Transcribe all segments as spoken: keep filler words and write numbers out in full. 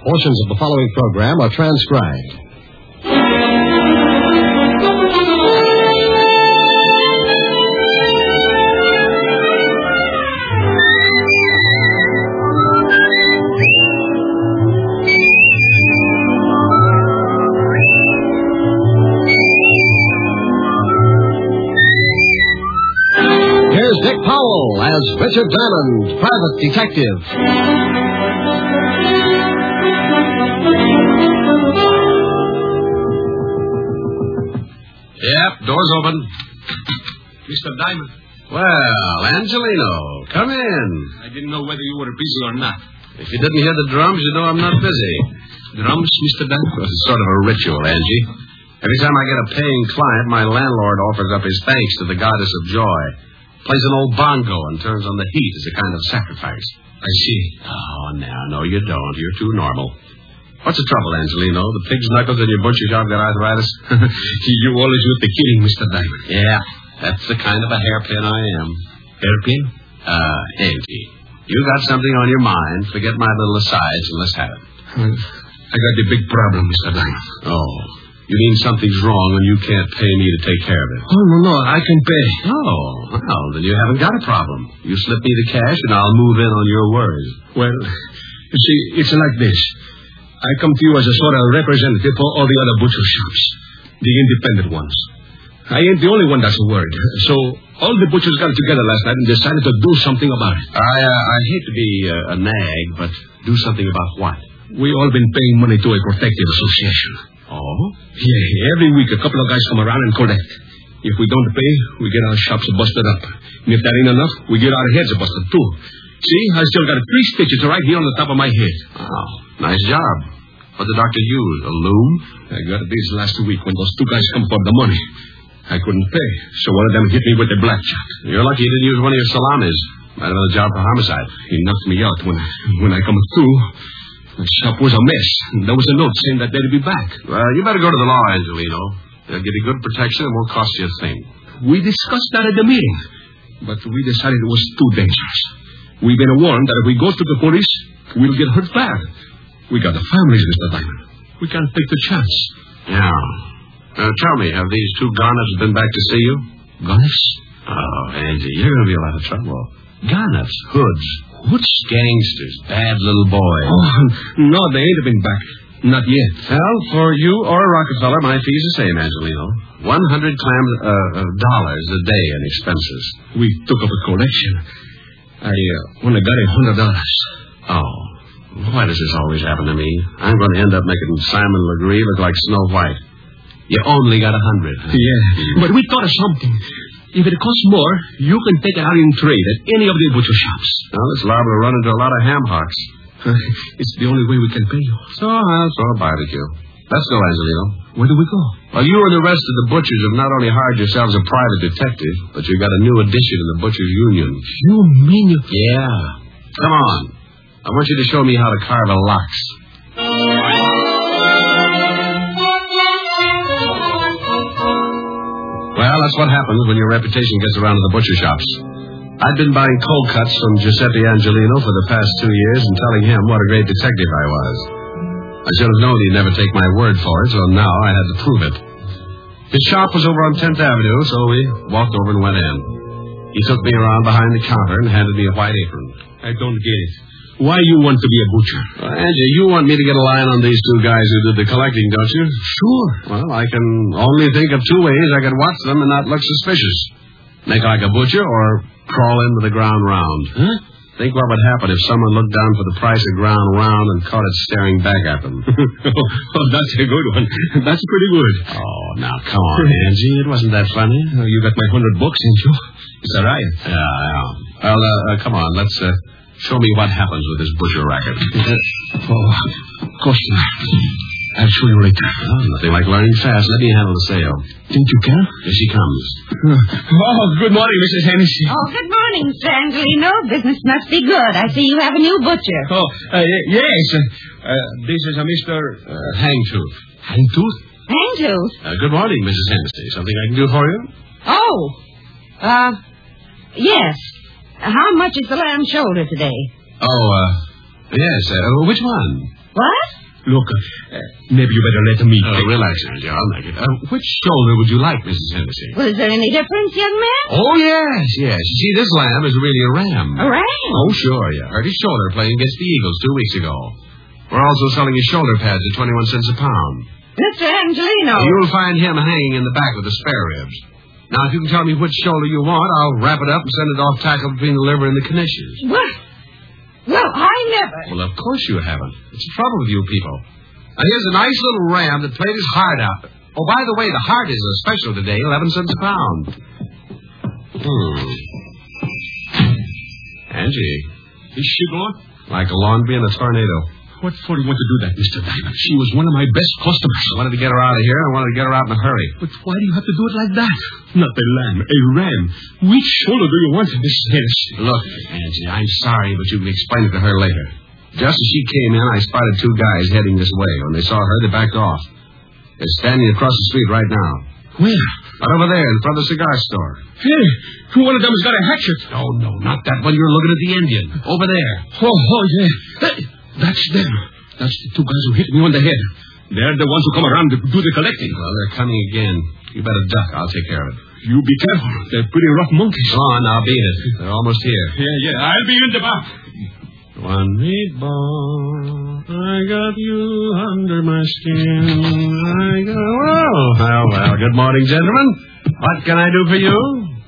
Portions of the following program are transcribed. Here's Dick Powell as Richard Diamond, private detective. Yep, door's open. Mister Diamond. Well, Angelino, come in. I didn't know whether you were busy or not. If you didn't hear the drums, you know I'm not busy. Drums, Mister Diamond? Well, it's sort of a ritual, Angie. Every time I get a paying client, my landlord offers up his thanks to the goddess of joy. Plays an old bongo and turns on the heat as a kind of sacrifice. I see. Oh, now, no, you don't. You're too normal. What's the trouble, Angelino? The pig's knuckles in your butcher shop got arthritis? You always with the kidding, Mister Diamond. Yeah, that's the kind of a hairpin I am. Hairpin? Uh, Angie, you got something on your mind. Forget my little asides and let's have it. I got the big problem, Mister Diamond. Oh, you mean something's wrong when you can't pay me to take care of it? Oh, no, no, I can pay. Oh, well, then you haven't got a problem. You slip me the cash and I'll move in on your word. Well, you see, it's like this. I come to you as a sort of representative for all the other butcher shops, the independent ones. I ain't the only one that's a word. So all the butchers got together last night and decided to do something about it. I uh, I hate to be uh, a nag, but do something about what? We all been paying money to a protective association. Oh? Yeah, every week a couple of guys come around and collect. If we don't pay, we get our shops busted up. And if that ain't enough, we get our heads busted too. See, I still got three stitches right here on the top of my head. Oh, nice job. What the doctor use? A loom? I got this last week when those two guys come for the money. I couldn't pay, so one of them hit me with the blackjack. You're lucky you didn't use one of your salamis. Might have been a job for homicide. He knocked me out when I, when I come through. The shop was a mess. There was a note saying that they'd be back. Well, you better go to the law, Angelino. They'll give you good protection and won't cost you a thing. We discussed that at the meeting, but we decided it was too dangerous. We've been warned that if we go to the police, we'll get hurt bad. We got the families, Mister Diamond. We can't take the chance. Yeah. Now, tell me, have these two Garnets been back to see you? Garnets? Oh, Angie, you're going to be a lot of trouble. Garnets, hoods, hoods, gangsters, bad little boys. Oh, no, they ain't been back. Not yet. Well, for you or Rockefeller, my fee's the same, Angelino. One hundred clams, uh, uh, dollars a day in expenses. We took up a collection. I uh, only got a hundred dollars. Oh. Why does this always happen to me? I'm going to end up making Simon Legree look like Snow White. You only got a hundred. Huh? Yeah, but we thought of something. If it costs more, you can take it out in trade at any of the butcher shops. Well, it's liable to run into a lot of ham hocks. Uh, it's the only way we can pay you. So I'll throw a barbecue. Let's go, Angelino. Where do we go? Well, you and the rest of the butchers have not only hired yourselves a private detective, but you've got a new addition in the Butchers' Union. You mean you... Yeah. Come on. I want you to show me how to carve a lox. Well, that's what happens when your reputation gets around to the butcher shops. I'd been buying cold cuts from Giuseppe Angelino for the past two years and telling him what a great detective I was. I should have known he'd never take my word for it, so now I had to prove it. His shop was over on tenth Avenue, so we walked over and went in. He took me around behind the counter and handed me a white apron. I don't get it. Why you want to be a butcher? Well, Angie, you want me to get a line on these two guys who did the collecting, don't you? Sure. Well, I can only think of two ways I could watch them and not look suspicious. Make like a butcher or crawl into the ground round. Huh? Think what would happen if someone looked down for the price of ground round and caught it staring back at them. Oh, that's a good one. That's pretty good. Oh, now, come on, Angie. It wasn't that funny. Oh, you got my hundred bucks, ain't you? It's all right. Yeah, yeah. Well, uh, uh, come on. Let's uh, show me what happens with this butcher racket. Oh, of course not. I'll show you later. Oh, nothing like learning fast. Let me handle the sale. Think you can? Here she comes. Oh, good morning, Missus Hennessy. Oh, good morning, Mister Angelino. Business must be good. I see you have a new butcher. Oh, uh, yes. Uh, this is a Mister Uh, Hangtooth. Hangtooth? Hangtooth? Uh, good morning, Missus Hennessy. Something I can do for you? Oh. Uh, yes. How much is the lamb shoulder today? Oh, uh, yes. Uh, which one? What? Look, uh, maybe you better let me... Uh, relax, Angie. I'll make it. Uh, which shoulder would you like, Missus Hennessy? Well, is there any difference, young man? Oh, yes, yes. You see, this lamb is really a ram. A ram? Oh, sure, yeah. Hurt his shoulder playing against the Eagles two weeks ago. We're also selling his shoulder pads at twenty-one cents a pound. Mister Angelino. You'll find him hanging in the back with the spare ribs. Now, if you can tell me which shoulder you want, I'll wrap it up and send it off tackle between the liver and the knishes. What? Well, I never. Well, of course you haven't. It's the trouble with you people. Now, here's a nice little ram that played his heart out. Oh, by the way, the heart is a special today, eleven cents a pound. Hmm. Angie. Is she gone? Like a laundry in a tornado. What for do you want to do that, Mister Diamond? She was one of my best customers. I wanted to get her out of here, and I wanted to get her out in a hurry. But why do you have to do it like that? Not a lamb, a ram. Which shoulder do you want, Miss Hennessy? Look, Angie, I'm sorry, but you can explain it to her later. Just as she came in, I spotted two guys heading this way. When they saw her, they backed off. They're standing across the street right now. Where? Right over there, in front of the cigar store. Hey, one of them has got a hatchet. Oh, no, not that one. You're looking at the Indian. Over there. Oh, oh, yeah. Hey, that's them. That's the two guys who hit me on the head. They're the ones who come around to do the collecting. Well, they're coming again. You better duck. I'll take care of it. You be careful. They're pretty rough monkeys. Go on, I'll beat it. They're almost here. Yeah, yeah. I'll be in the back. One meatball, I got you under my skin. I got... Well, well, well. Good morning, gentlemen. What can I do for you?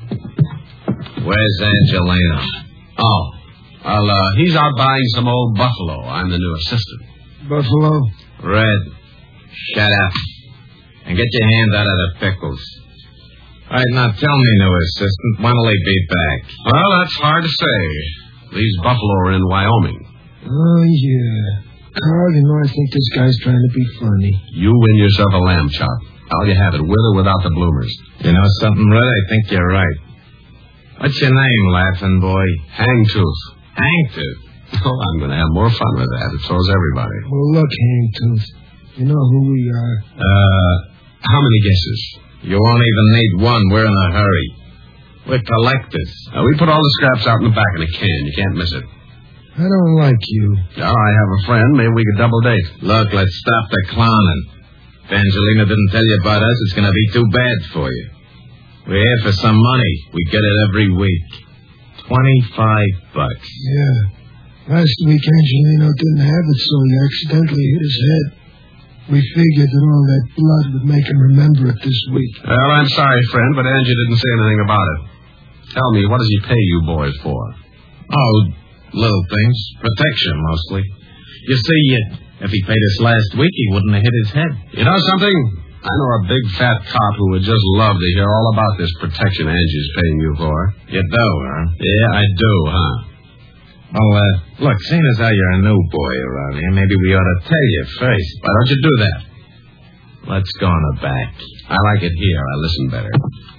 Where's Angelino? Oh, well, uh, he's out buying some old buffalo. I'm the new assistant. Buffalo? Red, shut up. And get your hand out of the pickles. All right, now tell me, new assistant, when'll he be back? Well, that's hard to say. These buffalo are in Wyoming. Oh, yeah. Carl, you know, I think this guy's trying to be funny. You win yourself a lamb chop. How you have it, with or without the bloomers? You know something, Red? I think you're right. What's your name, laughing boy? Hangtooth. Hangtooth? Oh, I'm going to have more fun with that. So is everybody. Well, look, Hangtooth. You know who we are. Uh, how many guesses? You won't even need one. We're in a hurry. We're collectors. Uh, we put all the scraps out in the back of the can. You can't miss it. I don't like you. Oh, I have a friend. Maybe we could double date. Look, let's stop the clowning. If Angelina didn't tell you about us, it's going to be too bad for you. We're here for some money. We get it every week. Twenty-five bucks. Yeah. Last week, Angelino didn't have it, so he accidentally hit his head. We figured that all that blood would make him remember it this week. Well, I'm sorry, friend, but Angie didn't say anything about it. Tell me, what does he pay you boys for? Oh, little things. Protection, mostly. You see, if he paid us last week, he wouldn't have hit his head. You know something? I know a big fat cop who would just love to hear all about this protection Angie's paying you for. You do, huh? Yeah, I do, huh? Well, uh, look, seeing as how you're a new boy around here, maybe we ought to tell you first. Why don't you do that? Let's go in the back. I like it here. I listen better.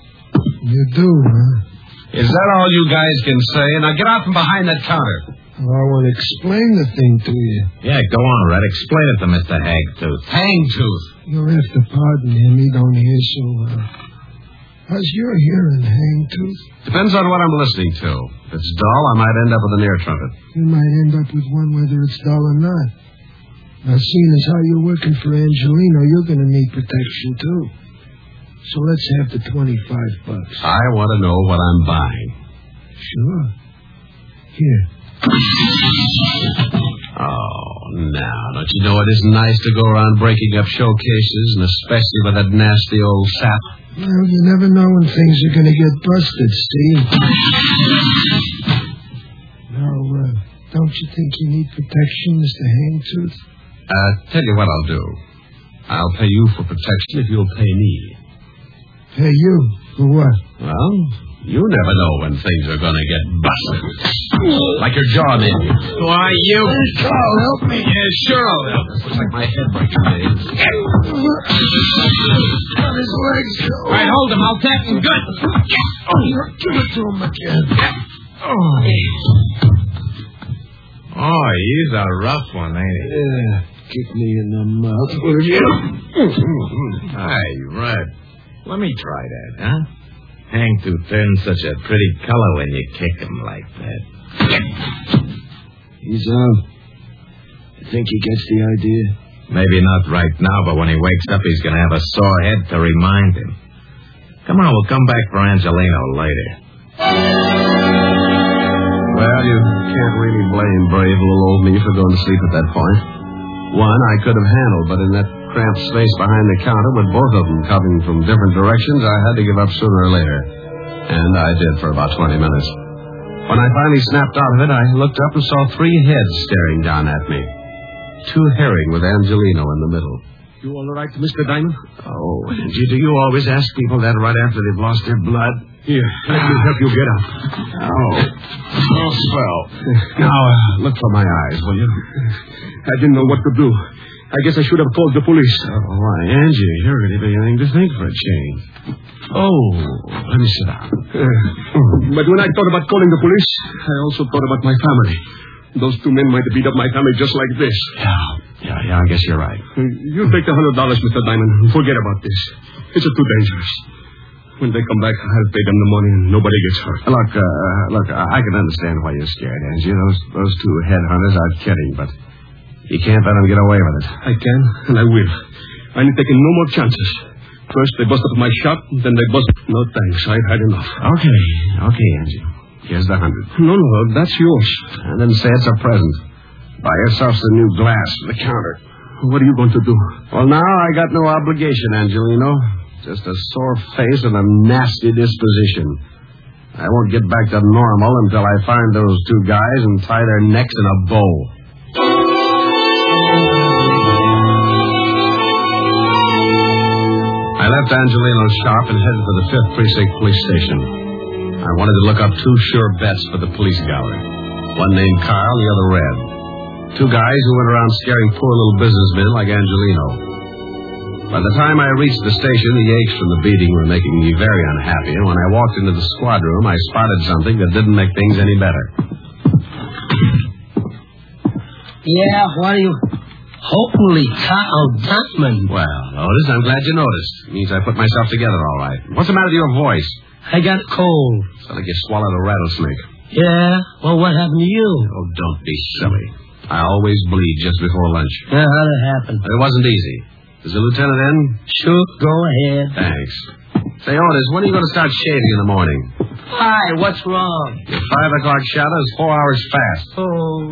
You do, huh? Is that all you guys can say? Now get out from behind that counter. Well, I want to explain the thing to you. Yeah, go on, Red. Explain it to Mister Hagtooth. Hangtooth. You'll have to pardon him. He don't hear so well. How's your hearing, Hangtooth? Depends on what I'm listening to. If it's dull, I might end up with an ear trumpet. You might end up with one whether it's dull or not. Now, seeing as how you're working for Angelino, you're going to need protection, too. So let's have the twenty-five bucks. I want to know what I'm buying. Sure. Here. Oh, now, don't you know it isn't nice to go around breaking up showcases, and especially with that nasty old sap? Well, you never know when things are going to get busted, Steve. Now, uh, don't you think you need protection, Mister Hangtooth? Uh, tell you what I'll do. I'll pay you for protection if you'll pay me. Pay you? For what? Well, you never know when things are going to get busted. Like your jaw, maybe. Why, you... Carl, help me. Yeah, sure I'll help. Looks like my head breaking, Dave. On his legs. All right, hold him. I'll tap him good. Oh, give it to him again. Oh. Oh, he's a rough one, ain't he? Yeah, kick me in the mouth, will you? Hey, Red. Let me try that, huh? Hangtooth turns such a pretty color when you kick him like that. He's out. Think he gets the idea? Maybe not right now, but when he wakes up, he's going to have a sore head to remind him. Come on, we'll come back for Angelino later. Well, you can't really blame brave little old me for going to sleep at that point. One I could have handled, but in that cramped space behind the counter with both of them coming from different directions, I had to give up sooner or later. And I did for about twenty minutes. When I finally snapped out of it, I looked up and saw three heads staring down at me. Two herring with Angelino in the middle. You all right, Mister Diamond? Oh, Angie, do you always ask people that right after they've lost their blood? Here, let me help you get up. Oh. Oh, swell. Now, uh, look for my eyes, will you? I didn't know what to do. I guess I should have called the police. Oh, why, Angie, you're really beginning to think for a change. Oh, let me sit down. Uh, but when I thought about calling the police, I also thought about my family. Those two men might have beat up my family just like this. Yeah, yeah, yeah, I guess you're right. Uh, you take the hundred dollars, Mister Diamond. Forget about this. It's too dangerous. When they come back, I'll pay them the money and nobody gets hurt. Look, uh, look, uh, I can understand why you're scared, Angie. Those those two headhunters are kidding, but you can't let them get away with it. I can, and I will. I ain't taking no more chances. First, they bust up my shop, then they bust... No, thanks. I've had enough. Okay, okay, Angie. Here's the hundred. No, no, that's yours. And then say it's a present. Buy yourself some new glass for the counter. What are you going to do? Well, now I got no obligation, Angelino. Just a sore face and a nasty disposition. I won't get back to normal until I find those two guys and tie their necks in a bow. I left Angelino's shop and headed for the fifth Precinct Police Station. I wanted to look up two sure bets for the police gallery. One named Carl, the other Red. Two guys who went around scaring poor little businessmen like Angelino. By the time I reached the station, the aches from the beating were making me very unhappy, and when I walked into the squad room, I spotted something that didn't make things any better. Yeah, what are you... Holy cow, Diamond. Well, Otis, I'm glad you noticed. It means I put myself together all right. What's the matter with your voice? I got a cold. It's like you swallowed a rattlesnake. Yeah? Well, what happened to you? Oh, don't be silly. I always bleed just before lunch. Yeah, how'd it happen? It wasn't easy. Is the lieutenant in? Sure, go ahead. Thanks. Say, Otis, when are you going to start shaving in the morning? Why, what's wrong? Your five o'clock shadow is four hours fast. Oh...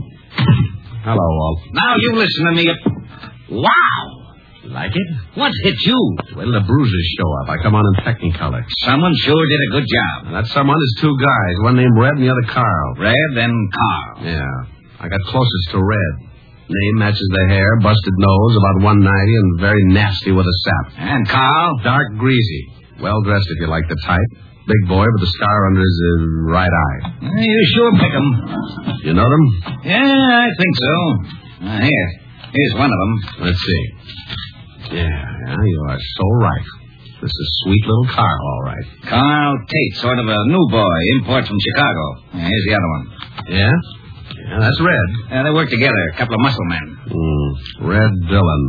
Hello, Walt. Now you listen to me. Wow! Like it? What hit you? When the bruises show up, I come on in Technicolor. Someone sure did a good job. And that someone is two guys, one named Red and the other Carl. Red and Carl. Yeah. I got closest to Red. Name matches the hair, busted nose, about one ninety, and very nasty with a sap. And Carl? Dark greasy. Well dressed if you like the type. Big boy with a scar under his uh, right eye. You sure pick 'em. You know them? Yeah, I think so. Uh, here. Here's one of them. Let's see. Yeah, yeah, you are so right. This is sweet little Carl, all right. Carl Tate, sort of a new boy, import from Chicago. Yeah, here's the other one. Yeah? Yeah, that's Red. Uh, they work together, a couple of muscle men. Mm, Red Dillon.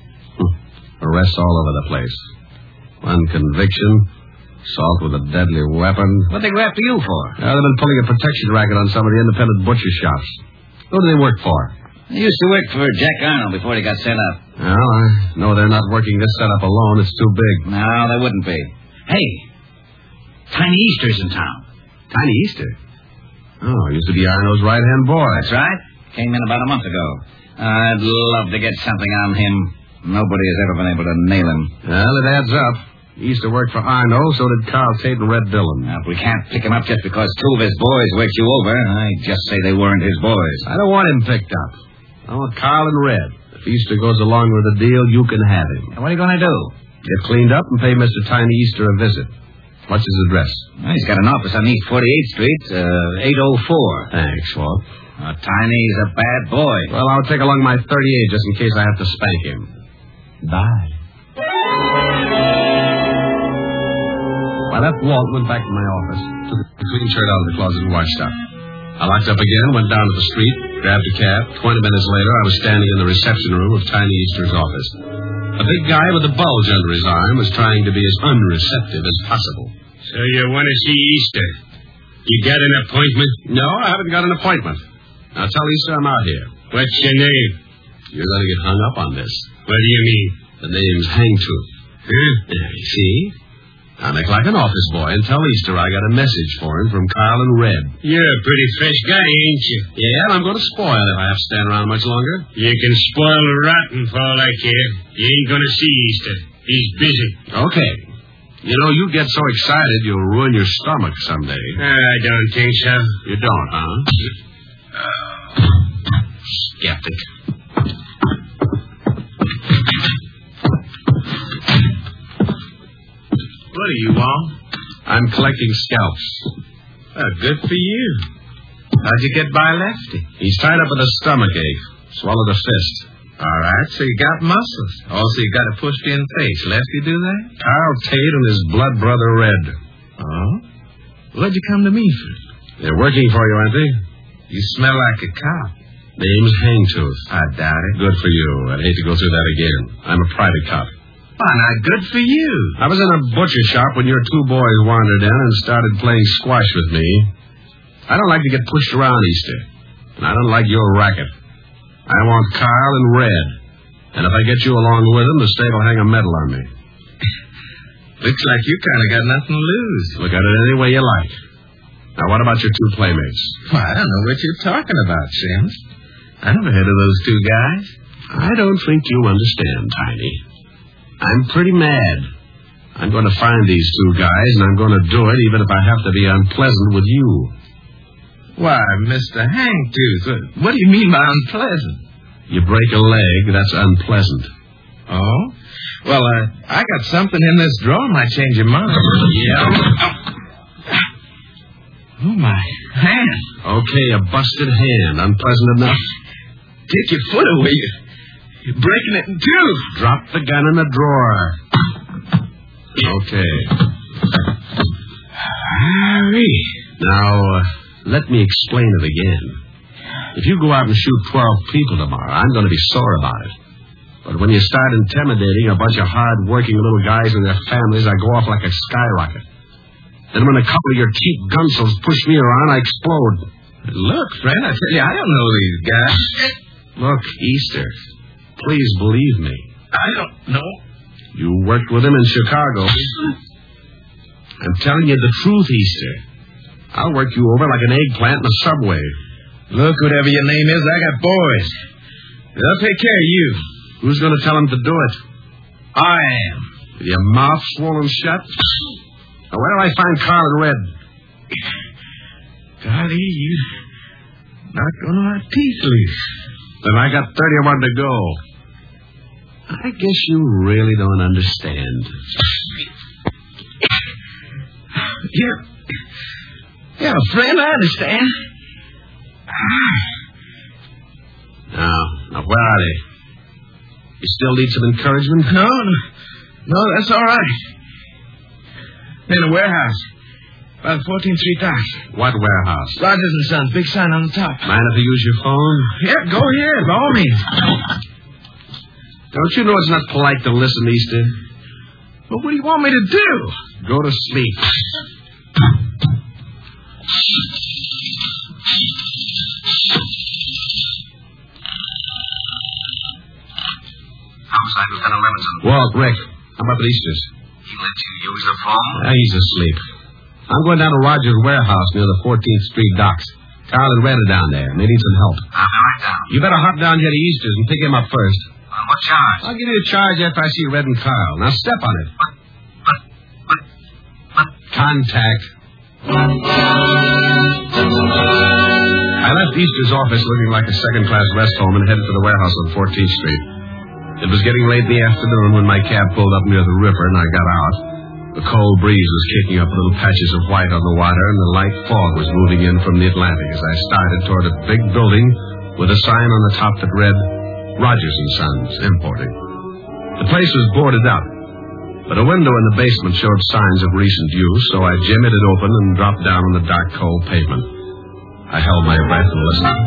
Arrests all over the place. One conviction... Assault with a deadly weapon. What'd they go after you for? Uh, they've been pulling a protection racket on some of the independent butcher shops. Who do they work for? They used to work for Jack Arnold before he got set up. Well, I know they're not working this setup alone. It's too big. No, they wouldn't be. Hey, Tiny Easter's in town. Tiny Easter? Oh, used to be Arnold's right-hand boy. That's right. Came in about a month ago. I'd love to get something on him. Nobody has ever been able to nail him. Well, it adds up. He used to work for Arnold, so did Carl Tate and Red Dillon. Now, if we can't pick him up just because two of his boys worked you over, I just say they weren't his boys. I don't want him picked up. I want Carl and Red. If Easter goes along with the deal, you can have him. Now, what are you going to do? Get cleaned up and pay Mister Tiny Easter a visit. What's his address? Well, he's got an office on East forty-eighth Street, uh, eight oh four. Thanks, Walt. Uh, Tiny's a bad boy. Well, I'll take along my thirty-eight just in case I have to spank him. Bye. I left Walt, went back to my office, took a clean shirt out of the closet and washed up. I locked up again, went down to the street, grabbed a cab. Twenty minutes later, I was standing in the reception room of Tiny Easter's office. A big guy with a bulge under his arm was trying to be as unreceptive as possible. So you want to see Easter? You got an appointment? No, I haven't got an appointment. Now tell Easter I'm out here. What's your name? You're going to get hung up on this. What do you mean? The name's Hangtooth. Huh? There, you see? I'll make like an office boy and tell Easter I got a message for him from Carl and Red. You're a pretty fresh guy, ain't you? Yeah, and I'm going to spoil it if I have to stand around much longer. You can spoil rotten for all I care. You ain't going to see Easter. He's busy. Okay. You know, you get so excited you'll ruin your stomach someday. I don't think so. You don't, huh? Skeptic. What do you want? I'm collecting scalps. Oh, good for you. How'd you get by Lefty? He's tied up with a stomach ache. Swallowed a fist. All right, so you got muscles. Also, you got a pushed-in face. Lefty do that? Carl Tate and his blood brother Red. Oh? What'd you come to me for? They're working for you, aren't they? You smell like a cop. Name's Hangtooth. I doubt it. Good for you. I'd hate to go through that again. I'm a private cop. Why not? Good for you. I was in a butcher shop when your two boys wandered in and started playing squash with me. I don't like to get pushed around, Easter. And I don't like your racket. I want Carl and Red. And if I get you along with them, the state will hang a medal on me. Looks like you kind of got nothing to lose. Look at it any way you like. Now, what about your two playmates? Well, I don't know what you're talking about, Sims. I never heard of those two guys. I don't think you understand, Tiny. I'm pretty mad. I'm going to find these two guys, and I'm going to do it even if I have to be unpleasant with you. Why, Mister Hangtooth, what do you mean by unpleasant? You break a leg, that's unpleasant. Oh? Well, uh, I got something in this drawer might change your mind. Yeah. Oh, my hand. Okay, a busted hand. Unpleasant enough? Take your foot away. You're breaking it in two. Drop the gun in the drawer. Okay. Hurry. Now, uh, let me explain it again. If you go out and shoot twelve people tomorrow, I'm going to be sore about it. But when you start intimidating a bunch of hard-working little guys and their families, I go off like a skyrocket. Then when a couple of your cheap gunsels push me around, I explode. Look, friend, I tell you, I don't know these guys. Look, Easter, please believe me. I don't know. You worked with them in Chicago. I'm telling you the truth, Easter. I'll work you over like an eggplant in a subway. Look, whatever your name is, I got boys. They'll take care of you. Who's going to tell them to do it? I am. With your mouth swollen shut? Now, where do I find Carl and Red? Golly, you knocked one of my teeth loose. Then I got thirty-one to go. I guess you really don't understand. Yeah. Yeah, friend, I understand. Now, now, where are they? You still need some encouragement? No, no. No, that's all right. In a warehouse. About fourteen Street Docks. What warehouse? Rogers and Sons. Big sign on the top. Mind if I use your phone? Yeah, go ahead, by all means. Don't you know it's not polite to listen, Easter? But what do you want me to do? Go to sleep. Homicide, Lieutenant Levinson. Walt, Rick, I'm up at Easter's. He let you use the phone? Uh, he's asleep. I'm going down to Rogers' warehouse near the fourteenth Street docks. Carl and Red are down there. They need some help. I'll be right down. You better hop down here to Easter's and pick him up first. On what charge? I'll give you a charge after I see Red and Carl. Now step on it. What? What? What? What? Contact. I left Easter's office looking like a second-class rest home and headed for the warehouse on fourteenth Street. It was getting late in the afternoon when my cab pulled up near the river and I got out. The cold breeze was kicking up little patches of white on the water, and the light fog was moving in from the Atlantic as I started toward a big building with a sign on the top that read, Rogers and Sons, Importing. The place was boarded up, but a window in the basement showed signs of recent use, so I jimmied it open and dropped down on the dark, cold pavement. I held my breath and listened.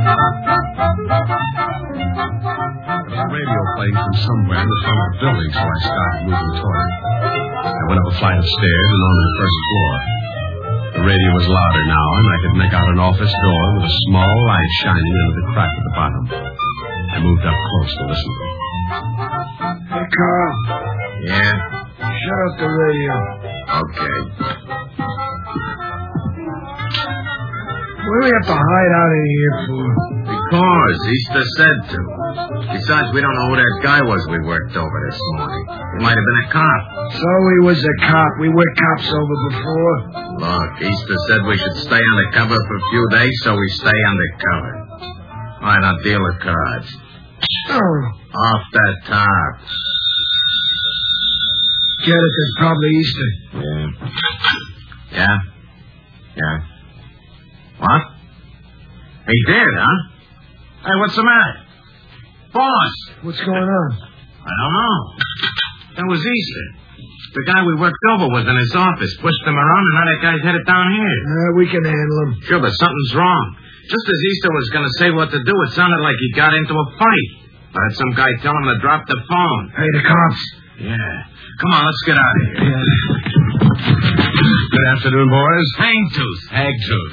There was a radio playing from somewhere in the front of the building, so I started moving toward it. I went up a flight of stairs and on to the first floor. The radio was louder now, and I could make out an office door with a small light shining into the crack at the bottom. I moved up close to listen. Hey, Carl. Yeah? Shut up the radio. Okay. What do we have to hide out of here for? Because Easter said to. Besides, we don't know who that guy was we worked over this morning. He might have been a cop. So he was a cop. We were cops over before. Look, Easter said we should stay undercover for a few days, so we stay undercover. All right, I'll deal the cards. Oh. Off that top. Get it, it's probably Easter. Yeah. Yeah? Yeah. What? He did, huh? Hey, what's the matter? Boss! What's going on? I don't know. That was Easter. The guy we worked over was in his office. Pushed him around, and now that guy's headed down here. Uh, we can handle him. Sure, but something's wrong. Just as Easter was going to say what to do, it sounded like he got into a fight. I had some guy tell him to drop the phone. Hey, the cops. Yeah. Come on, let's get out of here. Yeah. Good afternoon, boys. Hangtooth. Hagtooth.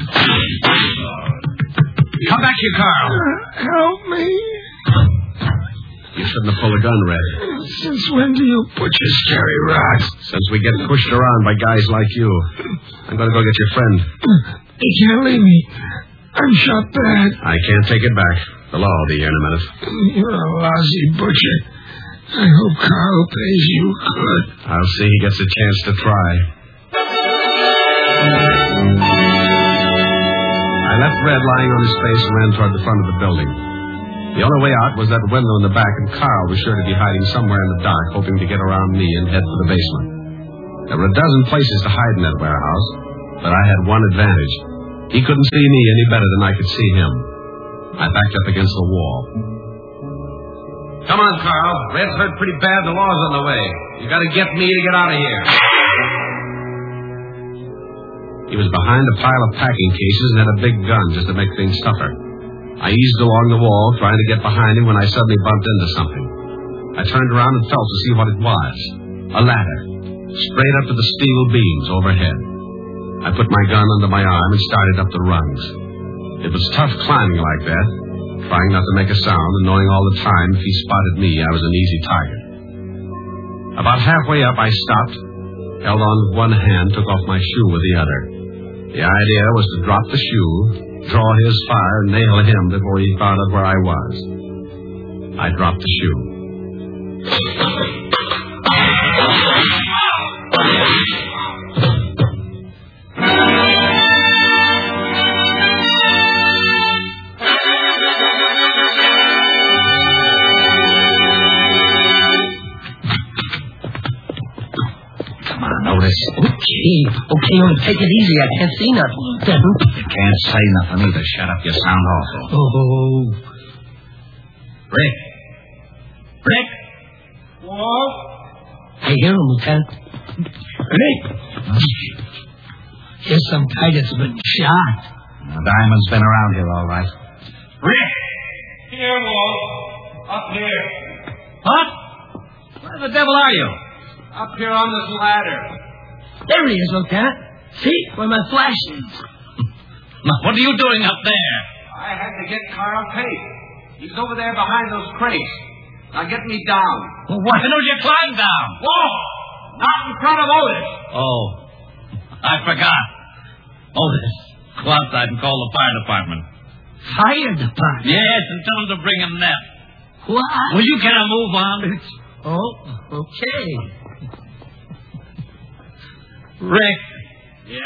Come back here, Carl. Uh, help me. You shouldn't have pulled a gun, Red. Since when do you butchers carry rocks? Since we get pushed around by guys like you. I'm going to go get your friend. You can't leave me. I'm shot bad. I can't take it back. The law will be here in a minute. You're a lousy butcher. I hope Carl pays you good. I'll see he gets a chance to try. I left Red lying on his face and ran toward the front of the building. The only way out was that window in the back, and Carl was sure to be hiding somewhere in the dark, hoping to get around me and head for the basement. There were a dozen places to hide in that warehouse, but I had one advantage. He couldn't see me any better than I could see him. I backed up against the wall. Come on, Carl. Red's hurt pretty bad. The law's on the way. You got to get me to get out of here. He was behind a pile of packing cases and had a big gun just to make things tougher. I eased along the wall, trying to get behind him when I suddenly bumped into something. I turned around and felt to see what it was. A ladder, straight up to the steel beams overhead. I put my gun under my arm and started up the rungs. It was tough climbing like that, trying not to make a sound and knowing all the time if he spotted me, I was an easy target. About halfway up, I stopped, held on with one hand, took off my shoe with the other. The idea was to drop the shoe, draw his fire, and nail him before he found out where I was. I dropped the shoe. Okay, okay, only take it easy. I can't see nothing. You can't say nothing either. Shut up. You sound awful. Oh. Rick. Rick. What? I hear him, Lieutenant. Rick. Here's some guy that's been shot. Now, Diamond's been around here, all right. Rick. Here, Walt. Up here. What? Where the devil are you? Up here on this ladder. There he is, Lieutenant. See where my flash is. Now, what are you doing up there? I had to get Carl Tate. He's over there behind those crates. Now get me down. Well, why don't you climb down? Whoa! Not in front of Otis. Oh, I forgot. Otis, go outside and call the fire department. Fire department? Yes, and tell them to bring a net. What? Will you get a move on? Oh, okay. Rick. Yeah?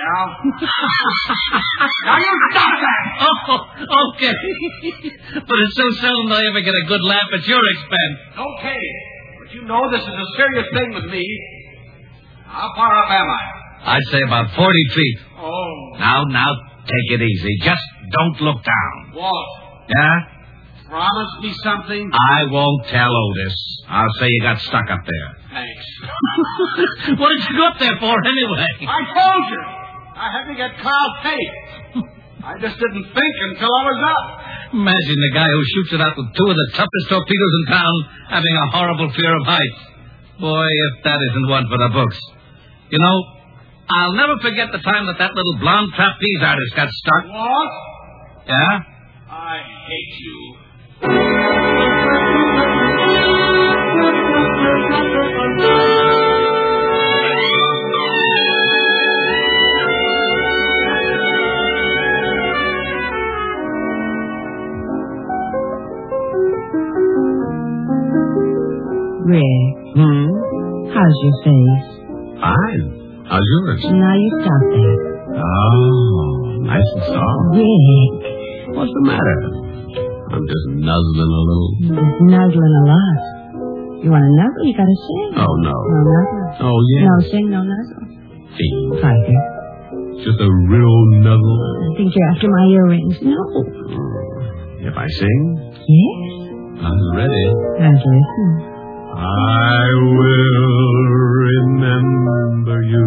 Now you stop that! Oh, okay. But it's so seldom I ever get a good laugh at your expense. Okay. But you know this is a serious thing with me. How far up am I? I'd say about forty feet. Oh. Now, now, take it easy. Just don't look down. Walt. Yeah? Promise me something? I won't tell Otis. I'll say you got stuck up there. Thanks. What did you go up there for, anyway? I told you. I had to get Carl Tate. I just didn't think until I was up. Imagine the guy who shoots it out with two of the toughest torpedoes in town having a horrible fear of heights. Boy, if that isn't one for the books. You know, I'll never forget the time that that little blonde trapeze artist got stuck. What? Yeah? I hate you. Rick, Hmm? how's your face? Fine. How's yours? Now you stop that. Oh, nice and soft. Rick, What's the matter? I'm just nuzzling a little. you're nuzzling a lot. You want to nuzzle? You gotta sing. Oh, no. No nuzzle. Oh, yeah. No sing, no nuzzle. Fiend. Fighter, Just a real nuzzle. I think you're after my earrings. No. If I sing, Yes? I'm ready. How's listen? I will remember you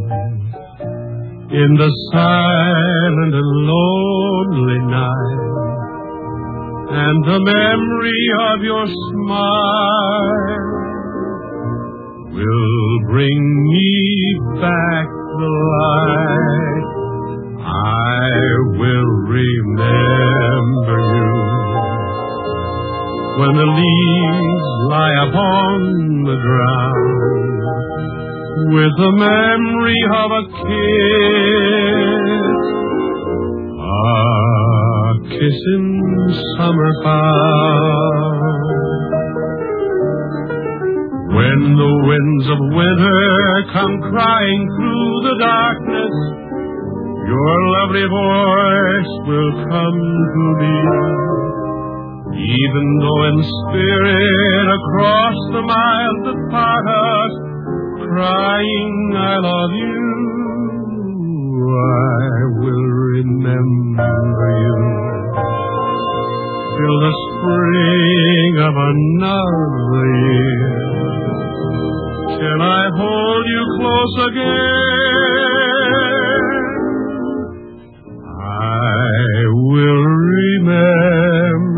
in the silent and lonely night, and the memory of your smile will bring me back the light. I will remember you when the leaves lie upon the ground, with the memory of a kiss, a kiss in summer found. When the winds of winter come crying through the darkness, your lovely voice will come to me. Even though in spirit across the miles that part us, crying I love you, I will remember you till the spring of another year, till I hold you close again. I will remember.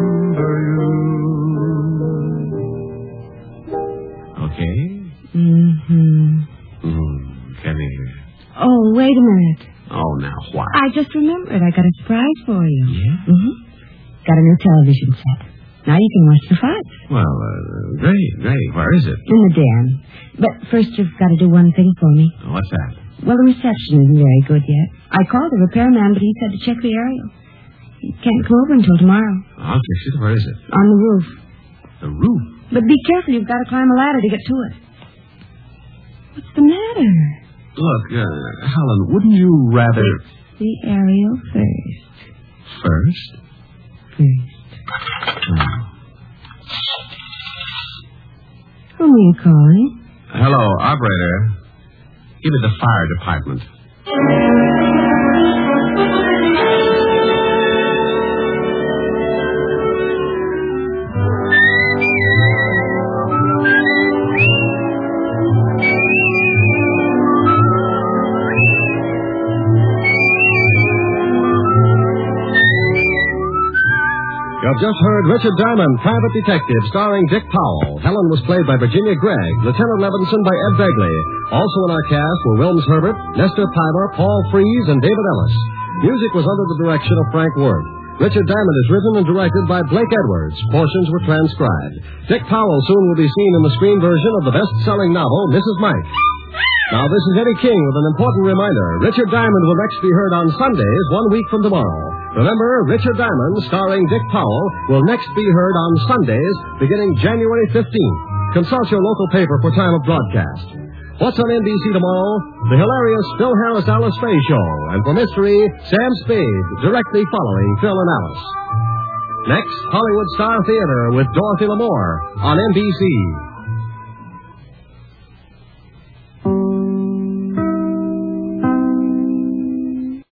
Okay? Mm-hmm. Mm, can you? Oh, wait a minute. Oh, now what? I just remembered. I got a surprise for you. Yeah? Mm-hmm. Got a new television set. Now you can watch the fights. Well, uh, great, great. Where is it? In the den. But first you've got to do one thing for me. What's that? Well, the reception isn't very good yet. I called the repairman, but he said to check the aerial. He can't come over until tomorrow. I'll fix it. Where is it? On the roof. The roof? But be careful. You've got to climb a ladder to get to it. What's the matter? Look, uh, Helen, wouldn't you rather... Fix the aerial first. First? First. Oh. Whom are you calling? Hello, operator. Give me the fire department. You've just heard Richard Diamond, Private Detective, starring Dick Powell. Helen was played by Virginia Gregg, Lieutenant Levinson by Ed Begley. Also in our cast were Wilms Herbert, Nestor Pimer, Paul Frees, and David Ellis. Music was under the direction of Frank Worth. Richard Diamond is written and directed by Blake Edwards. Portions were transcribed. Dick Powell soon will be seen in the screen version of the best-selling novel, Missus Mike. Now, this is Eddie King with an important reminder. Richard Diamond will next be heard on Sundays, one week from tomorrow. Remember, Richard Diamond, starring Dick Powell, will next be heard on Sundays, beginning January fifteenth. Consult your local paper for time of broadcast. What's on N B C tomorrow? The hilarious Phil Harris Alice Faye Show. And for mystery, Sam Spade, directly following Phil and Alice. Next, Hollywood Star Theater with Dorothy Lamour on N B C.